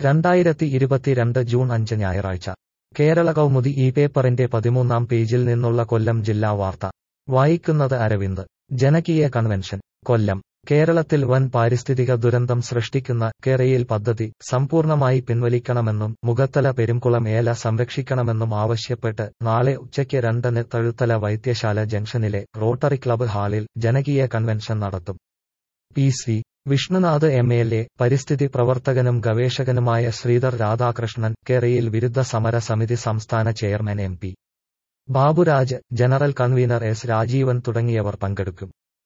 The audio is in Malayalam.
2022 ജൂൺ 5 ഞായറാഴ്ച കേരള കൗമുദി ഈ പേപ്പറിന്റെ 13-ാം പേജിൽ നിന്നുള്ള കൊല്ലം ജില്ലാ വാർത്ത വായിക്കുന്നത് അരവിന്ദ്. ജനകീയ കൺവെൻഷൻ കൊല്ലം. കേരളത്തിൽ വൻ പാരിസ്ഥിതിക ദുരന്തം സൃഷ്ടിക്കുന്ന കെറയിൽ പദ്ധതി സമ്പൂർണ്ണമായി പിൻവലിക്കണമെന്നും മുഖത്തല പെരുംകുളം ഏല സംരക്ഷിക്കണമെന്നും ആവശ്യപ്പെട്ട് നാളെ ഉച്ചയ്ക്ക് 2-ന് തഴുത്തല വൈദ്യശാല ജംഗ്ഷനിലെ റോട്ടറി ക്ലബ്ബ് ഹാളിൽ ജനകീയ കൺവെൻഷൻ നടത്തും. പി.സി. വിഷ്ണുനാഥ് എം.എൽ.എ, പരിസ്ഥിതി പ്രവർത്തകനും ഗവേഷകനുമായ ശ്രീധർ രാധാകൃഷ്ണൻ, കെറയിൽ വിരുദ്ധ സമര സമിതി സംസ്ഥാന chairman M P. Baburaj, general convener S. Rajeevan തുടങ്ങിയവർ പങ്കെടുക്കും.